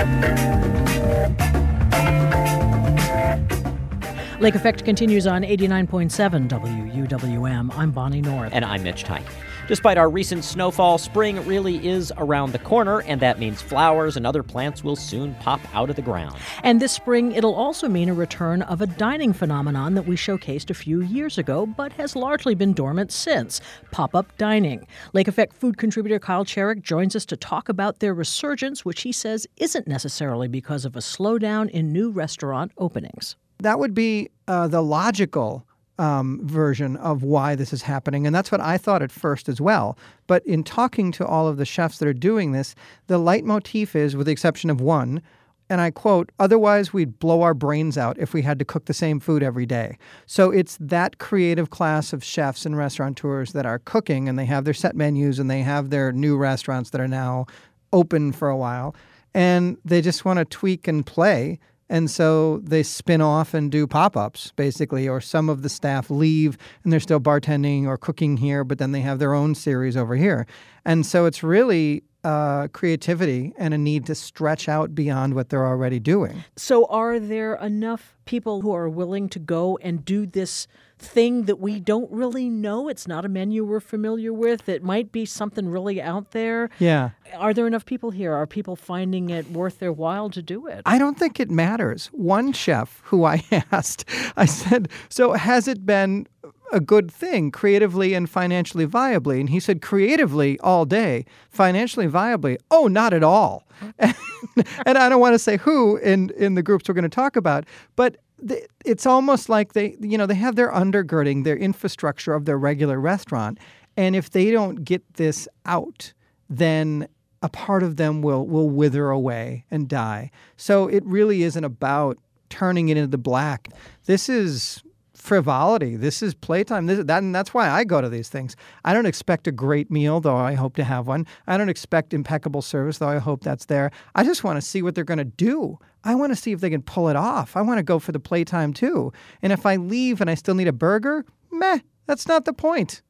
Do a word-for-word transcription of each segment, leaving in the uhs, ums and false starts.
Lake Effect continues on eighty-nine point seven W U W M. I'm Bonnie North. And I'm Mitch Teich. Despite our recent snowfall, spring really is around the corner, and that means flowers and other plants will soon pop out of the ground. And this spring, it'll also mean a return of a dining phenomenon that we showcased a few years ago, but has largely been dormant since, pop-up dining. Lake Effect food contributor Kyle Cherrick joins us to talk about their resurgence, which he says isn't necessarily because of a slowdown in new restaurant openings. That would be uh, the logical um, version of why this is happening. And that's what I thought at first as well. But in talking to all of the chefs that are doing this, the leitmotif is, with the exception of one, and I quote, "Otherwise we'd blow our brains out if we had to cook the same food every day." So it's that creative class of chefs and restaurateurs that are cooking, and they have their set menus, and they have their new restaurants that are now open for a while. And they just want to tweak and play. And so they spin off and do pop-ups, basically, or some of the staff leave and they're still bartending or cooking here, but then they have their own series over here. And so it's really uh, creativity and a need to stretch out beyond what they're already doing. So are there enough people who are willing to go and do this thing that we don't really know? It's not a menu we're familiar with. It might be something really out there. Yeah. Are there enough people here? Are people finding it worth their while to do it? I don't think it matters. One chef who I asked, I said, "So has it been a good thing creatively and financially viably?" And he said, "Creatively all day, financially viably, oh, not at all." And, and I don't want to say who in, in the groups we're going to talk about, but th- it's almost like they, you know, they have their undergirding, their infrastructure of their regular restaurant. And if they don't get this out, then a part of them will will wither away and die. So it really isn't about turning it into the black. This is frivolity. This is playtime. This, that, and that's why I go to these things. I don't expect a great meal, though I hope to have one. I don't expect impeccable service, though I hope that's there. I just want to see what they're going to do. I want to see if they can pull it off. I want to go for the playtime, too. And if I leave and I still need a burger, meh, that's not the point.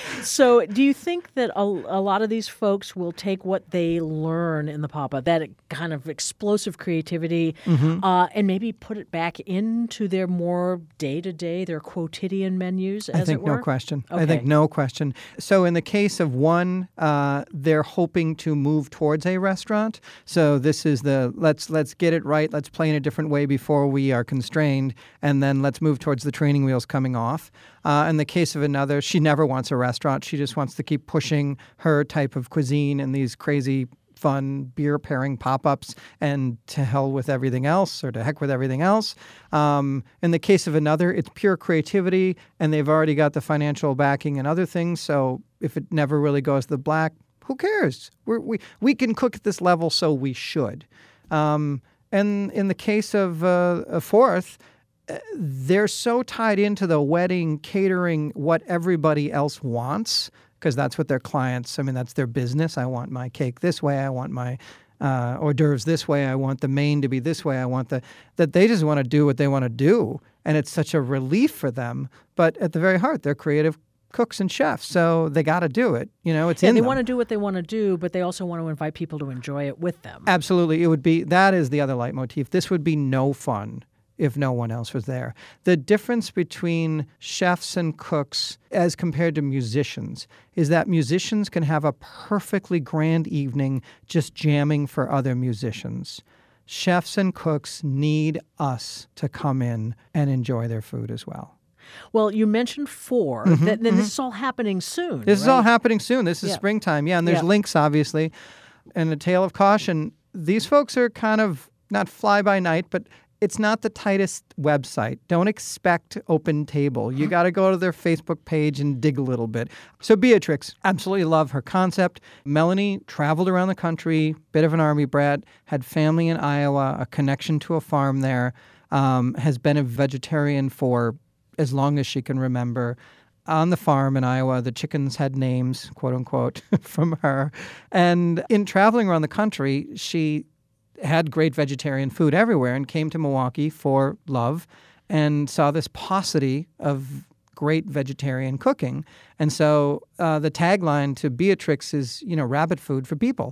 So do you think that a, a lot of these folks will take what they learn in the pop-up, that kind of explosive creativity, mm-hmm. uh, and maybe put it back into their more day-to-day, their quotidian menus, as I think it were? no question. Okay. I think no question. So in the case of one, uh, they're hoping to move towards a restaurant. So this is the, let's let's get it right, let's play in a different way before we are constrained, and then let's move towards the training wheels coming off. Uh, in the case of another, she never wants a restaurant. She just wants to keep pushing her type of cuisine and these crazy, fun beer pairing pop-ups, and to hell with everything else, or to heck with everything else. Um, in the case of another, it's pure creativity, and they've already got the financial backing and other things. So if it never really goes to the black, who cares? We're, we we can cook at this level, so we should. Um, and in the case of uh, a fourth, they're so tied into the wedding catering, what everybody else wants, because that's what their clients, I mean, that's their business. I want my cake this way. I want my uh, hors d'oeuvres this way. I want the main to be this way. I want the, that they just want to do what they want to do. And it's such a relief for them. But at the very heart, they're creative cooks and chefs, so they got to do it. You know, it's yeah, in they them. want to do what they want to do, but they also want to invite people to enjoy it with them. Absolutely. It would be, that is the other leitmotif. This would be no fun if no one else was there. The difference between chefs and cooks as compared to musicians is that musicians can have a perfectly grand evening just jamming for other musicians. Chefs and cooks need us to come in and enjoy their food as well. Well, you mentioned four. Mm-hmm, that, then mm-hmm. this is all happening soon. This right? is all happening soon. This is yeah. springtime. Yeah, and there's yeah. links, obviously. And a tale of caution. These folks are kind of not fly-by-night, but it's not the tightest website. Don't expect open table. You got to go to their Facebook page and dig a little bit. So Beatrix, absolutely love her concept. Melanie traveled around the country, bit of an army brat, had family in Iowa, a connection to a farm there, um, has been a vegetarian for as long as she can remember. On the farm in Iowa, the chickens had names, quote unquote, from her. And in traveling around the country, she had great vegetarian food everywhere and came to Milwaukee for love and saw this paucity of great vegetarian cooking. And so uh, the tagline to Beatrix is, you know, rabbit food for people.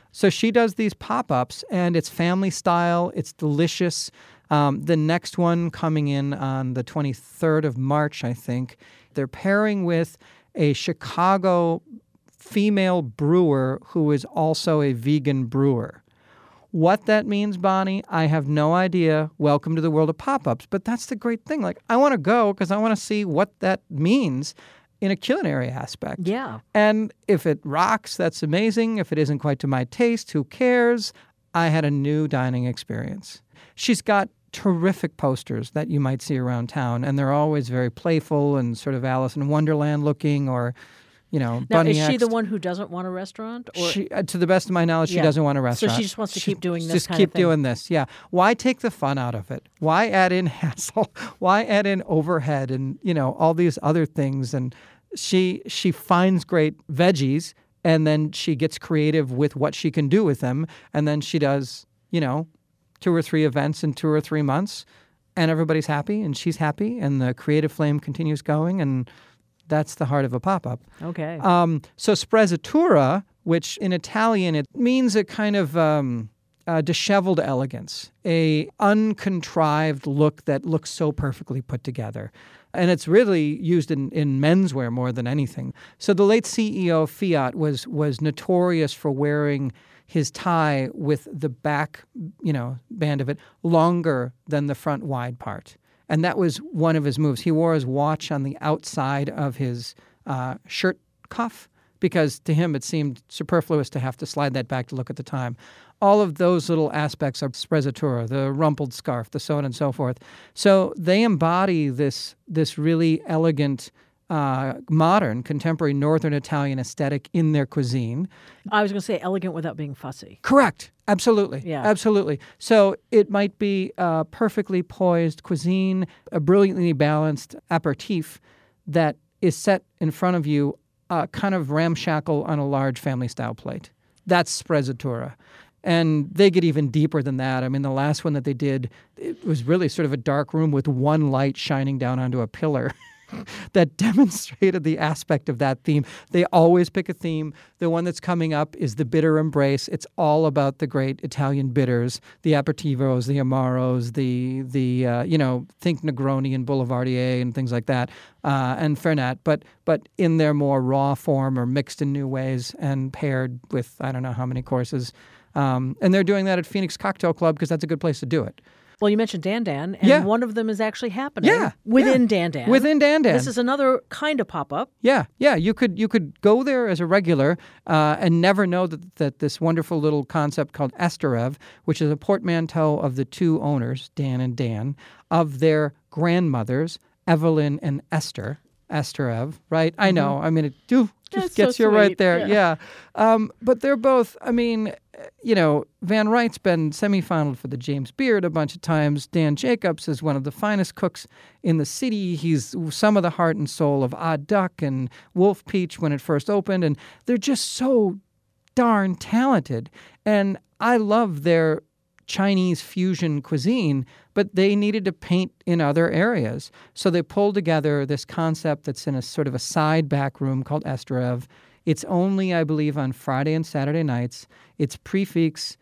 So she does these pop-ups, and it's family style. It's delicious. Um, the next one coming in on the twenty-third of March, I think, they're pairing with a Chicago female brewer who is also a vegan brewer. What that means, Bonnie, I have no idea. Welcome to the world of pop-ups. But that's the great thing. Like, I want to go because I want to see what that means in a culinary aspect. Yeah. And if it rocks, that's amazing. If it isn't quite to my taste, who cares? I had a new dining experience. She's got terrific posters that you might see around town, and they're always very playful and sort of Alice in Wonderland looking, or, you know, Now, Bunny is she X. the one who doesn't want a restaurant? Or She, uh, to the best of my knowledge, she Yeah. doesn't want a So restaurant. she just wants to keep doing this Just kind keep of thing. doing this, yeah. Why take the fun out of it? Why add in hassle? Why add in overhead and, you know, all these other things? And she she finds great veggies, and then she gets creative with what she can do with them, and then she does, you know, two or three events in two or three months, and everybody's happy, and she's happy, and the creative flame continues going, and that's the heart of a pop-up. Okay. Um, so sprezzatura, which in Italian it means a kind of um, uh, disheveled elegance, a uncontrived look that looks so perfectly put together. And it's really used in, in menswear more than anything. So the late C E O of Fiat was was notorious for wearing his tie with the back, you know, band of it longer than the front wide part. And that was one of his moves. He wore his watch on the outside of his uh, shirt cuff because to him it seemed superfluous to have to slide that back to look at the time. All of those little aspects of sprezzatura, the rumpled scarf, the so on and so forth. So they embody this, this really elegant, uh, modern, contemporary Northern Italian aesthetic in their cuisine. I was going to say elegant without being fussy. Correct. Absolutely. Yeah. Absolutely. So it might be a perfectly poised cuisine, a brilliantly balanced aperitif that is set in front of you, uh, kind of ramshackle on a large family-style plate. That's sprezzatura. And they get even deeper than that. I mean, the last one that they did, it was really sort of a dark room with one light shining down onto a pillar that demonstrated the aspect of that theme. They always pick a theme. The one that's coming up is the bitter embrace. It's all about the great Italian bitters, the aperitivos, the amaros, the, the uh, you know, think Negroni and Boulevardier and things like that, uh, and Fernet, but, but in their more raw form or mixed in new ways and paired with I don't know how many courses. Um, and they're doing that at Phoenix Cocktail Club because that's a good place to do it. Well, you mentioned Dan Dan, and Yeah. one of them is actually happening Yeah, within yeah. Dan Dan. Within Dan Dan. This is another kind of pop-up. Yeah, yeah. You could you could go there as a regular uh, and never know that, that this wonderful little concept called Esterev, which is a portmanteau of the two owners, Dan and Dan, of their grandmothers, Evelyn and Esther. Esterev, right? I know. I mean, it do just That's so gets you right sweet. there. Yeah. Yeah. Um, but they're both, I mean, you know, Van Wright's been semifinaled for the James Beard a bunch of times. Dan Jacobs is one of the finest cooks in the city. He's some of the heart and soul of Odd Duck and Wolf Peach when it first opened. And they're just so darn talented. And I love their Chinese fusion cuisine, but they needed to paint in other areas. So they pulled together this concept that's in a sort of a side back room called Esterev. It's only, I believe, on Friday and Saturday nights. It's prix-fixe.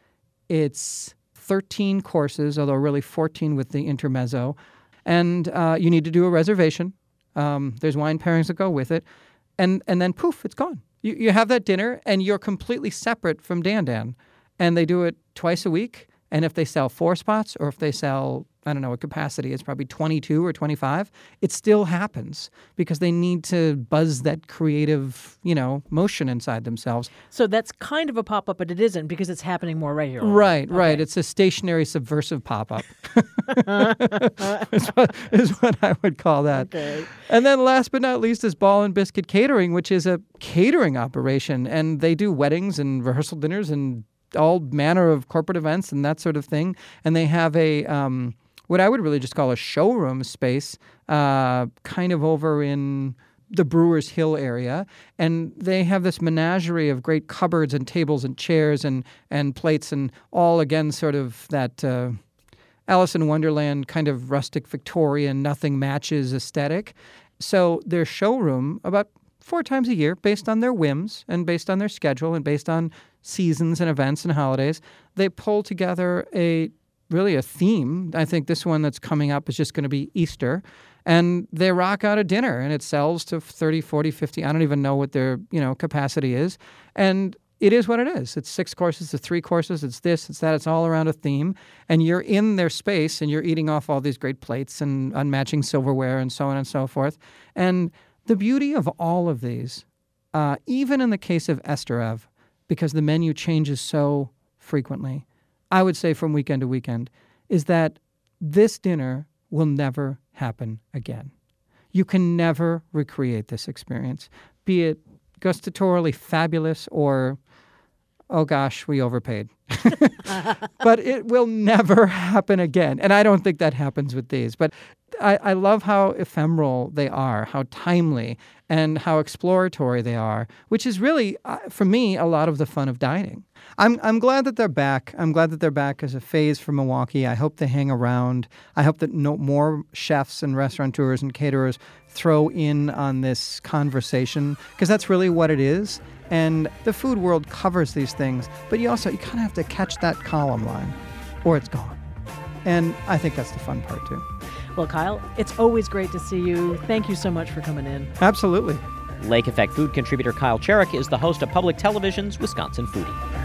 It's thirteen courses, although really fourteen with the intermezzo. And uh, you need to do a reservation. Um, there's wine pairings that go with it. And and then poof, it's gone. You, you have that dinner, and you're completely separate from Dan Dan. And they do it twice a week. And if they sell four spots or if they sell, I don't know what capacity, it's probably twenty-two or twenty-five, it still happens because they need to buzz that creative, you know, motion inside themselves. So that's kind of a pop-up, but it isn't because it's happening more regularly. Right, right. Okay. It's a stationary subversive pop-up is, what, is what I would call that. Okay. And then last but not least is Ball and Biscuit Catering, which is a catering operation. And they do weddings and rehearsal dinners and all manner of corporate events and that sort of thing. And they have a um, what I would really just call a showroom space, uh, kind of over in the Brewers Hill area. And they have this menagerie of great cupboards and tables and chairs and, and plates and all, again, sort of that uh, Alice in Wonderland kind of rustic Victorian, nothing matches aesthetic. So their showroom, about four times a year, based on their whims and based on their schedule and based on seasons and events and holidays, they pull together a really a theme. I think this one that's coming up is just going to be Easter. And they rock out a dinner, and it sells to thirty, forty, fifty. I don't even know what their, you know, capacity is. And it is what it is. It's six courses, it's three courses, it's this, it's that. It's all around a theme. And you're in their space, and you're eating off all these great plates and unmatching silverware and so on and so forth. And the beauty of all of these, uh, even in the case of Esterev, because the menu changes so frequently, I would say from weekend to weekend, is that this dinner will never happen again. You can never recreate this experience, be it gustatorially fabulous or, oh gosh, we overpaid. But it will never happen again. And I don't think that happens with these. But I, I love how ephemeral they are, how timely, and how exploratory they are, which is really, uh, for me, a lot of the fun of dining. I'm I'm glad that they're back. I'm glad that they're back as a phase for Milwaukee. I hope they hang around. I hope that no more chefs and restaurateurs and caterers throw in on this conversation, because that's really what it is. And the food world covers these things, but you also, you kind of have to catch that column line or it's gone. And I think that's the fun part too. Well, Kyle, it's always great to see you. Thank you so much for coming in. Absolutely. Lake Effect food contributor Kyle Cherrick is the host of Public Television's Wisconsin Foodie.